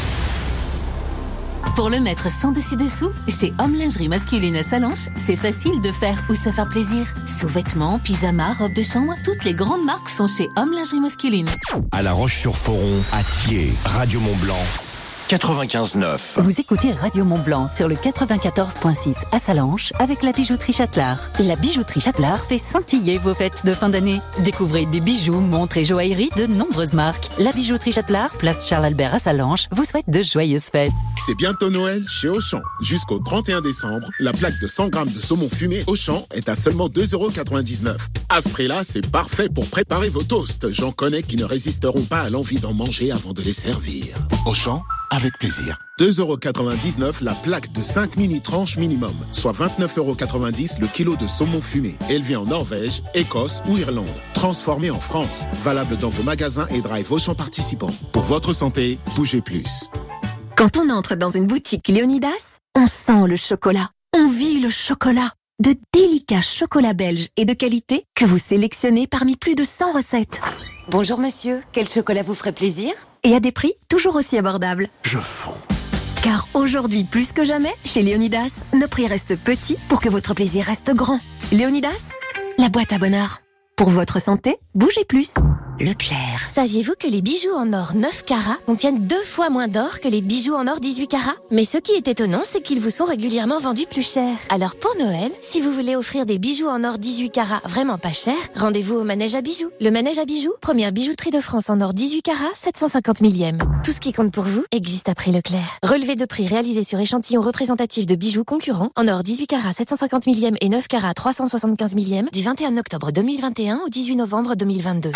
Pour le mettre sans dessus-dessous, chez Homme Lingerie Masculine à Salanches, c'est facile de faire ou se faire plaisir. Sous-vêtements, pyjamas, robes de chambre, toutes les grandes marques sont chez Homme Lingerie Masculine. À La Roche-sur-Foron, à Thiers, Radio Mont Blanc. quatre-vingt-quinze neuf. Vous écoutez Radio Mont Blanc sur le quatre-vingt-quatorze virgule six à Salanches avec la bijouterie Châtelard. La bijouterie Châtelard fait scintiller vos fêtes de fin d'année. Découvrez des bijoux, montres et joailleries de nombreuses marques. La bijouterie Châtelard, place Charles-Albert à Salanches, vous souhaite de joyeuses fêtes. C'est bientôt Noël chez Auchan. Jusqu'au trente et un décembre, la plaque de cent grammes de saumon fumé Auchan est à seulement deux euros quatre-vingt-dix-neuf. À ce prix-là, c'est parfait pour préparer vos toasts. J'en connais qui ne résisteront pas à l'envie d'en manger avant de les servir. Auchan, avec plaisir. deux euros quatre-vingt-dix-neuf la plaque de cinq mini-tranches minimum, soit vingt-neuf euros quatre-vingt-dix le kilo de saumon fumé, élevé en Norvège, Écosse ou Irlande. Transformé en France, valable dans vos magasins et drive Auchan participants. Pour votre santé, bougez plus. Quand on entre dans une boutique Léonidas, on sent le chocolat, on vit le chocolat. De délicats chocolats belges et de qualité que vous sélectionnez parmi plus de cent recettes. Bonjour monsieur, quel chocolat vous ferait plaisir? Et à des prix toujours aussi abordables. Je fonds. Car aujourd'hui, plus que jamais, chez Léonidas, nos prix restent petits pour que votre plaisir reste grand. Léonidas, la boîte à bonheur. Pour votre santé, bougez plus. Leclerc. Saviez-vous que les bijoux en or neuf carats contiennent deux fois moins d'or que les bijoux en or dix-huit carats? Mais ce qui est étonnant, c'est qu'ils vous sont régulièrement vendus plus cher. Alors pour Noël, si vous voulez offrir des bijoux en or dix-huit carats vraiment pas chers, rendez-vous au Manège à bijoux. Le Manège à bijoux, première bijouterie de France en or dix-huit carats, sept cent cinquante millièmes. Tout ce qui compte pour vous existe à prix Leclerc. Relevé de prix réalisé sur échantillon représentatif de bijoux concurrents en or dix-huit carats, sept cent cinquante millièmes et neuf carats, trois cent soixante-quinze millièmes du vingt et un octobre deux mille vingt et un au dix-huit novembre deux mille vingt-deux.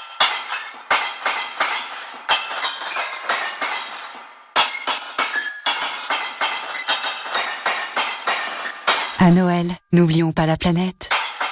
À Noël, n'oublions pas la planète.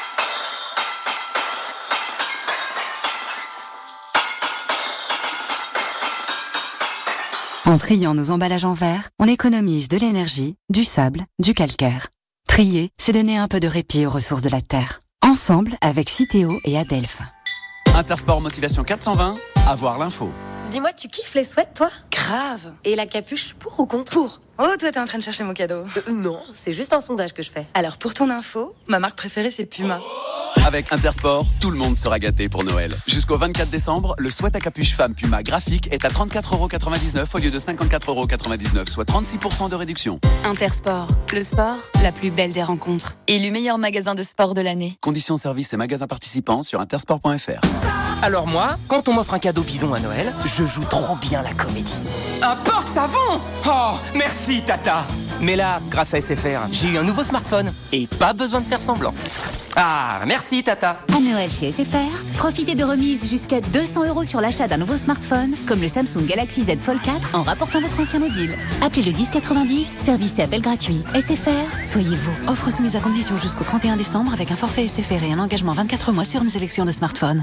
En triant nos emballages en verre, on économise de l'énergie, du sable, du calcaire. Trier, c'est donner un peu de répit aux ressources de la Terre. Ensemble avec Citeo et Adelph. Intersport Motivation quatre cent vingt, avoir l'info. Dis-moi, tu kiffes les sweats, toi? Grave. Et la capuche, pour ou contre? Pour. Oh, toi, t'es en train de chercher mon cadeau. Euh, non, c'est juste un sondage que je fais. Alors, pour ton info, ma marque préférée, c'est Puma. Avec Intersport, tout le monde sera gâté pour Noël. Jusqu'au vingt-quatre décembre, le sweat à capuche femme Puma graphique est à trente-quatre euros quatre-vingt-dix-neuf au lieu de cinquante-quatre euros quatre-vingt-dix-neuf, soit trente-six pour cent de réduction. Intersport, le sport, la plus belle des rencontres. Élu meilleur magasin de sport de l'année. Conditions services et magasins participants sur intersport point f r. Alors moi, quand on m'offre un cadeau bidon à Noël, je joue trop bien la comédie. Un porte-savon! Oh, merci Tata! Mais là, grâce à S F R, j'ai eu un nouveau smartphone et pas besoin de faire semblant. Ah, merci Tata! À Noël chez S F R, profitez de remises jusqu'à deux cents euros sur l'achat d'un nouveau smartphone, comme le Samsung Galaxy Z Fold quatre en rapportant votre ancien mobile. Appelez le dix quatre-vingt-dix, service et appel gratuit. S F R, soyez vous. Offre soumise à condition jusqu'au trente et un décembre avec un forfait S F R et un engagement vingt-quatre mois sur une sélection de smartphones.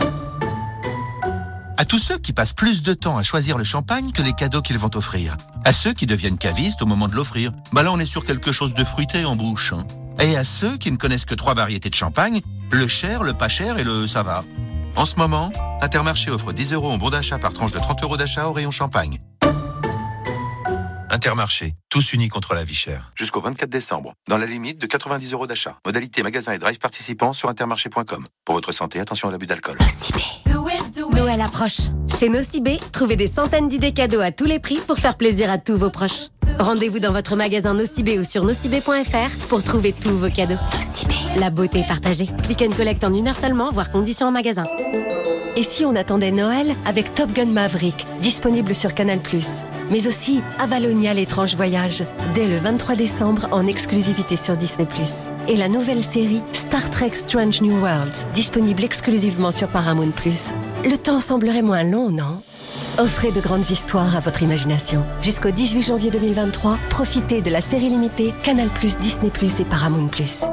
À tous ceux qui passent plus de temps à choisir le champagne que les cadeaux qu'ils vont offrir. À ceux qui deviennent cavistes au moment de l'offrir. Bah là, on est sur quelque chose de fruité en bouche. Hein. Et à ceux qui ne connaissent que trois variétés de champagne, le cher, le pas cher et le ça va. En ce moment, Intermarché offre dix euros en bon d'achat par tranche de trente euros d'achat au rayon champagne. Intermarché, tous unis contre la vie chère. Jusqu'au vingt-quatre décembre, dans la limite de quatre-vingt-dix euros d'achat. Modalité magasin et drive participants sur intermarché point com. Pour votre santé, attention à l'abus d'alcool. Noël approche. Chez Nocibé, trouvez des centaines d'idées cadeaux à tous les prix pour faire plaisir à tous vos proches. Rendez-vous dans votre magasin Nocibé ou sur nocibé point f r pour trouver tous vos cadeaux. Nocibé, la beauté partagée. Click and collect en une heure seulement, voire conditions en magasin. Et si on attendait Noël avec Top Gun Maverick, disponible sur Canal plus, mais aussi Avalonia l'étrange voyage, dès le vingt-trois décembre en exclusivité sur Disney plus. Et la nouvelle série Star Trek Strange New Worlds, disponible exclusivement sur Paramount plus. Le temps semblerait moins long, non ? Offrez de grandes histoires à votre imagination. Jusqu'au dix-huit janvier deux mille vingt-trois, profitez de la série limitée Canal plus, Disney plus et Paramount plus.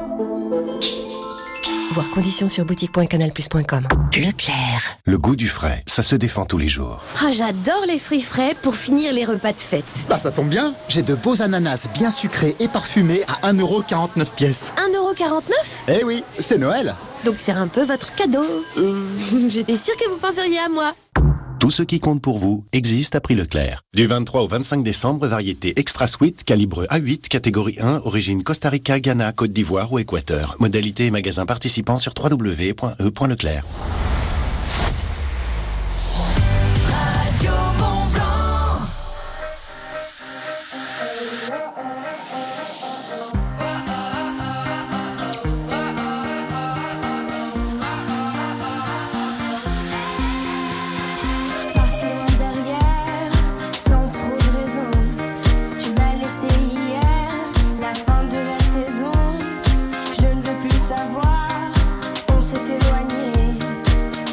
Voir conditions sur boutique point canal plus point com. Leclerc. Le goût du frais, ça se défend tous les jours. Ah, j'adore les fruits frais pour finir les repas de fête. Bah ça tombe bien, j'ai de beaux ananas bien sucrés et parfumés à un euro quarante-neuf pièces. un euro quarante-neuf ? Eh oui, c'est Noël. Donc c'est un peu votre cadeau. Euh... J'étais sûre que vous penseriez à moi. Tout ce qui compte pour vous existe à prix Leclerc. Du vingt-trois au vingt-cinq décembre, variété Extra Sweet, calibre A huit, catégorie un, origine Costa Rica, Ghana, Côte d'Ivoire ou Équateur. Modalité et magasin participant sur w w w point e point leclerc. Savoir, on s'est éloigné.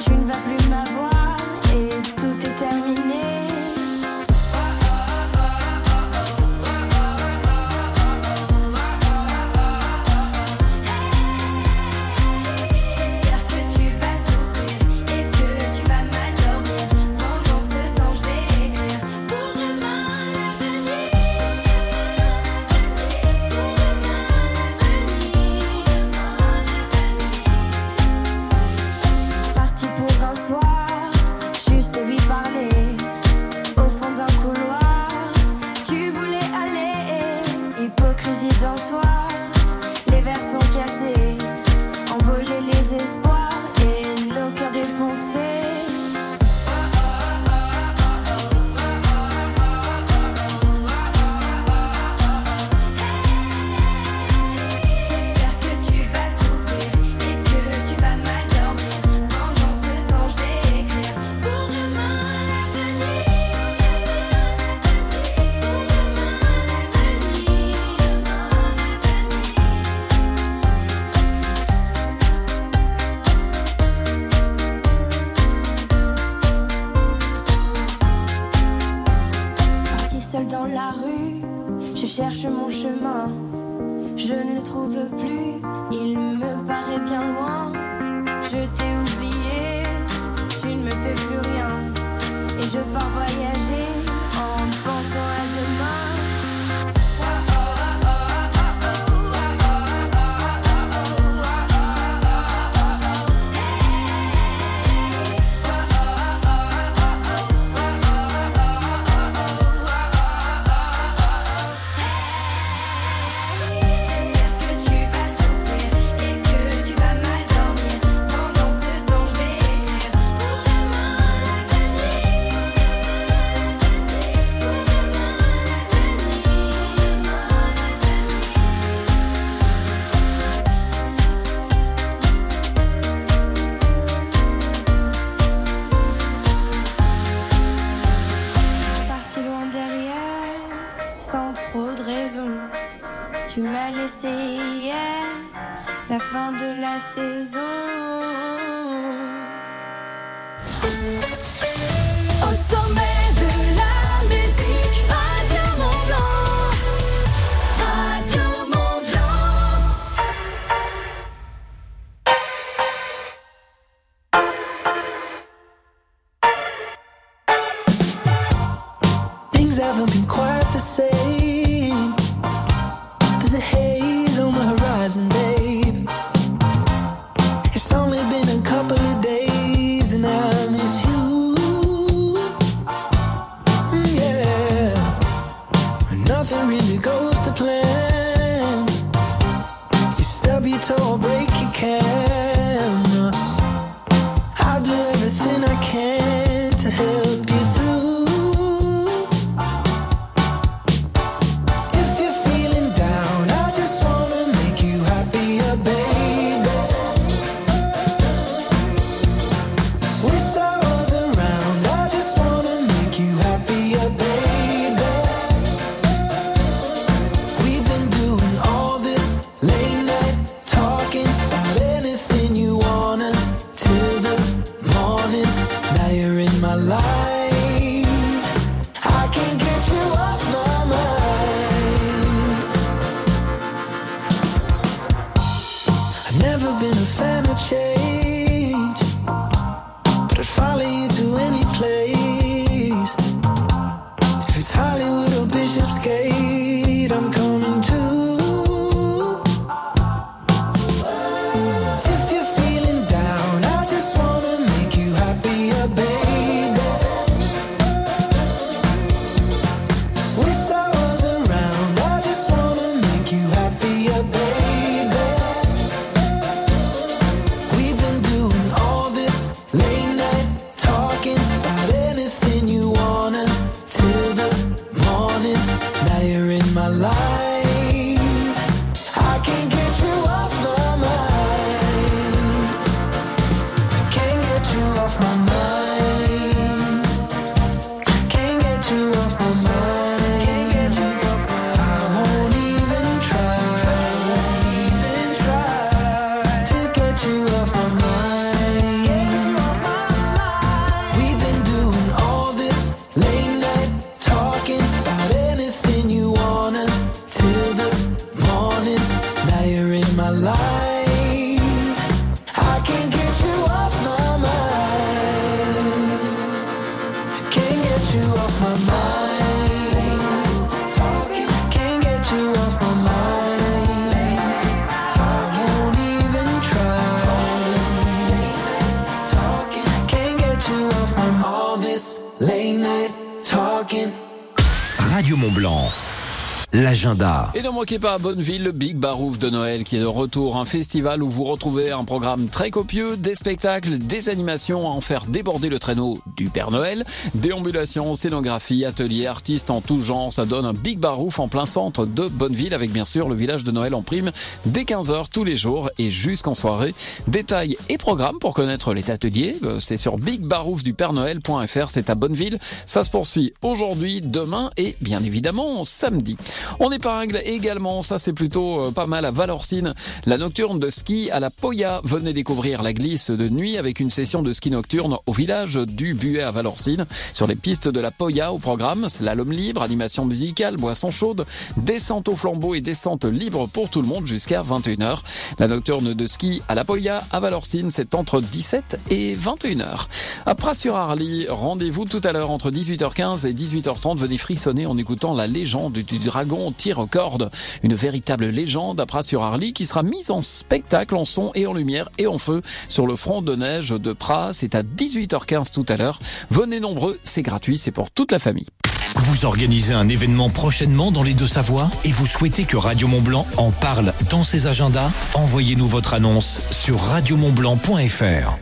cherche mon chemin, je ne le trouve plus, il me paraît bien loin. Je t'ai oublié, tu ne me fais plus rien, et je pars voyager en pensant à demain. Tu m'as laissé hier, la fin de la saison. Au sommet de la musique, Radio Mont Blanc, Radio Mont Blanc. Things haven't been quite the same. There's a haze on the horizon, babe. It's only been a couple of days and I miss you. Mm, yeah. Nothing really goes to plan. You stub your toe or break your camera. I'll do everything I can to help you through. Change, but I'd follow you to any place. If it's Hollywood or Bishopsgate, I'm coming too. If you're feeling down, I just wanna make you happier, baby. Wish I was around, I just wanna make you happier, baby. Radio Mont Blanc. L'agenda. Et ne manquez pas à Bonneville, le Big Barouf de Noël qui est de retour. Un festival où vous retrouvez un programme très copieux, des spectacles, des animations à en faire déborder le traîneau du Père Noël, déambulations, scénographie, ateliers, artistes en tout genre. Ça donne un Big Barouf en plein centre de Bonneville avec bien sûr le village de Noël en prime dès quinze heures tous les jours et jusqu'en soirée. Détails et programmes pour connaître les ateliers, c'est sur big barouf du père noël point f r. C'est à Bonneville. Ça se poursuit aujourd'hui, demain et bien évidemment samedi. On épingle également, ça c'est plutôt euh, pas mal, à Valorcine, la nocturne de ski à la Poya. Venez découvrir la glisse de nuit avec une session de ski nocturne au village du Buet à Valorcine. Sur les pistes de la Poya au programme, slalom libre, animation musicale, boisson chaude, descente au flambeau et descente libre pour tout le monde jusqu'à vingt et une heures. La nocturne de ski à la Poya à Valorcine, c'est entre dix-sept et vingt et une heures. À Pras-sur-Arly, rendez-vous tout à l'heure entre dix-huit heures quinze et dix-huit heures trente. Venez frissonner en écoutant la légende du dragon tire-corde. Une véritable légende à Pras-sur-Arly qui sera mise en spectacle, en son et en lumière et en feu sur le front de neige de Pras. C'est à dix-huit heures quinze tout à l'heure. Venez nombreux, c'est gratuit, c'est pour toute la famille. Vous organisez un événement prochainement dans les Deux-Savoies et vous souhaitez que Radio Mont-Blanc en parle dans ses agendas? Envoyez-nous votre annonce sur radio mont blanc point f r.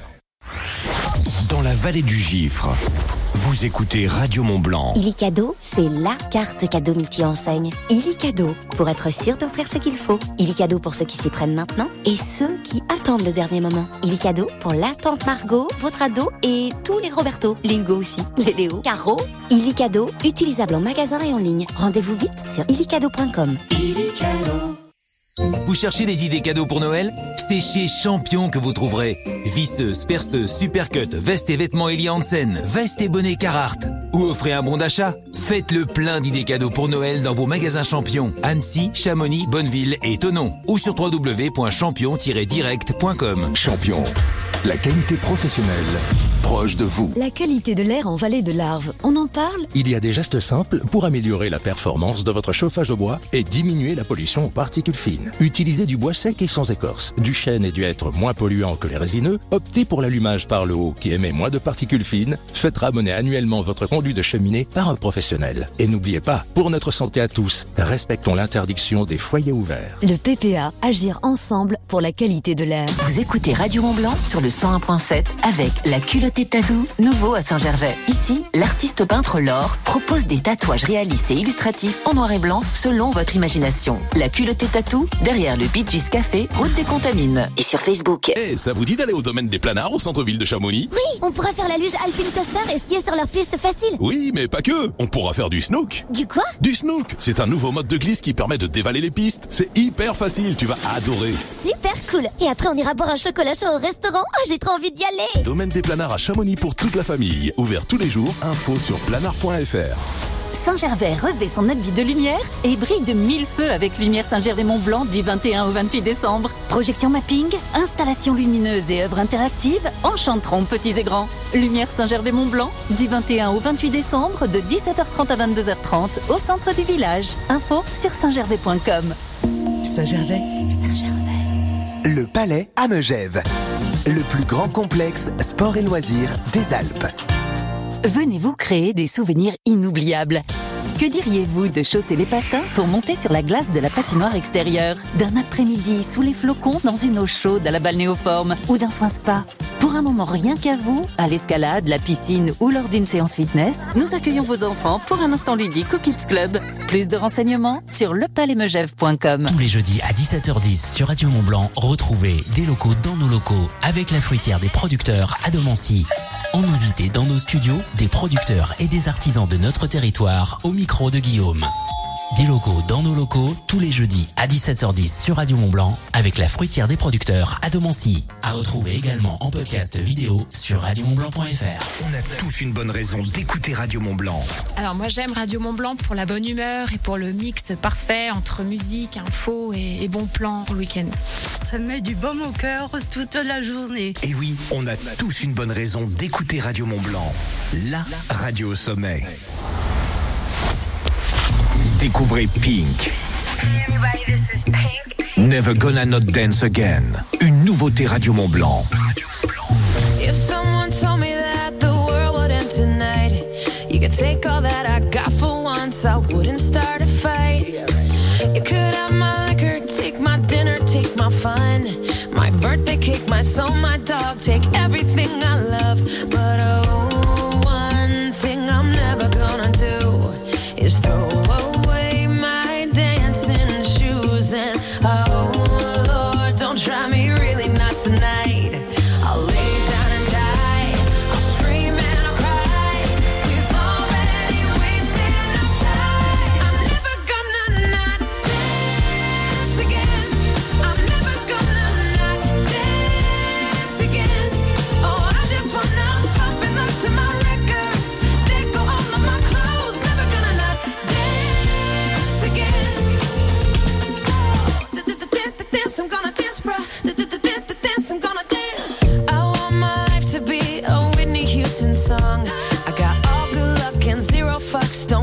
Dans la vallée du Gifre, vous écoutez Radio Mont-Blanc. Illicadeau, c'est la carte cadeau multi-enseigne. Illicadeau, pour être sûr d'offrir ce qu'il faut. Illicadeau pour ceux qui s'y prennent maintenant et ceux qui attendent le dernier moment. Illicadeau pour la tante Margot, votre ado et tous les Roberto, les Hugo aussi, les Léo, Caro. Illicadeau, utilisable en magasin et en ligne. Rendez-vous vite sur illicadeau point com. Illicadeau. Vous cherchez des idées cadeaux pour Noël? C'est chez Champion que vous trouverez. Visseuse, perceuse, supercut, vestes et vêtements Eli Hansen, vestes et bonnets Carhartt. Ou offrez un bon d'achat. Faites le plein d'idées cadeaux pour Noël dans vos magasins Champion. Annecy, Chamonix, Bonneville et Thonon. Ou sur w w w point champion tiret direct point com. Champion, la qualité professionnelle proche de vous. La qualité de l'air en vallée de l'Arve, on en parle? Il y a des gestes simples pour améliorer la performance de votre chauffage au bois et diminuer la pollution aux particules fines. Utilisez du bois sec et sans écorce. Du chêne et du hêtre moins polluants que les résineux. Optez pour l'allumage par le haut qui émet moins de particules fines. Faites ramener annuellement votre conduit de cheminée par un professionnel. Et n'oubliez pas, pour notre santé à tous, respectons l'interdiction des foyers ouverts. Le P P A, agir ensemble pour la qualité de l'air. Vous écoutez Radio Mont-Blanc sur le cent un virgule sept avec la culotte Tatou, nouveau à Saint-Gervais. Ici, l'artiste peintre Laure propose des tatouages réalistes et illustratifs en noir et blanc selon votre imagination. La culotte Tatou, derrière le Beaches Café, route des Contamines. Et sur Facebook. Eh, hey, ça vous dit d'aller au domaine des Planards au centre-ville de Chamonix? Oui, on pourra faire la luge Alpine Coaster et skier sur leur piste facile. Oui, mais pas que. On pourra faire du snook. Du quoi? Du snook. C'est un nouveau mode de glisse qui permet de dévaler les pistes. C'est hyper facile, tu vas adorer. Super cool. Et après, on ira boire un chocolat chaud au restaurant. Oh, j'ai trop envie d'y aller. Domaine des Planards à Chamonix pour toute la famille. Ouvert tous les jours. Info sur planard point f r. Saint-Gervais revêt son habit de lumière et brille de mille feux avec Lumière Saint-Gervais-Mont-Blanc du vingt et un au vingt-huit décembre. Projection mapping, installation lumineuse et œuvres interactives enchanteront petits et grands. Lumière Saint-Gervais-Mont-Blanc du vingt et un au vingt-huit décembre de dix-sept heures trente à vingt-deux heures trente au centre du village. Info sur saint gervais point com. Saint-Gervais, Saint-Gervais. Le Palais à Megève, le plus grand complexe sport et loisirs des Alpes. Venez vous créer des souvenirs inoubliables. Que diriez-vous de chausser les patins pour monter sur la glace de la patinoire extérieure, d'un après-midi sous les flocons dans une eau chaude à la balnéoforme ou d'un soin spa? Pour un moment rien qu'à vous, à l'escalade, la piscine ou lors d'une séance fitness, nous accueillons vos enfants pour un instant ludique au Kids Club. Plus de renseignements sur le palais megève point com. Tous les jeudis à dix-sept heures dix sur Radio Mont-Blanc, retrouvez des locaux dans nos locaux avec la fruitière des producteurs à Domancy. On invite dans nos studios des producteurs et des artisans de notre territoire au micro de Guillaume. Des locaux dans nos locaux, tous les jeudis à dix-sept heures dix sur Radio Mont-Blanc avec la fruitière des producteurs à Domancy. À retrouver également en podcast vidéo sur radio mont blanc point f r. On a tous une bonne raison d'écouter Radio Mont-Blanc. Alors moi j'aime Radio Mont-Blanc pour la bonne humeur et pour le mix parfait entre musique, info et, et bons plans pour le week-end. Ça me met du baume au cœur toute la journée. Et oui, on a tous une bonne raison d'écouter Radio Mont-Blanc. La radio au sommet. Découvrez Pink. Never Gonna Not Dance Again. Une nouveauté Radio Mont-Blanc. If someone told me that the world would end tonight, you could take all that I got for once, I wouldn't start a fight. You could have my liquor, take my dinner, take my fun, my birthday cake, my soul, my dog, take everything I love. But oh, one thing I'm never gonna do is throw away my dancing shoes. And oh Lord, don't try me, really not tonight. I'll lay down and die, I'll scream and I'll cry. We've already wasted enough time. I'm never gonna not girl fucks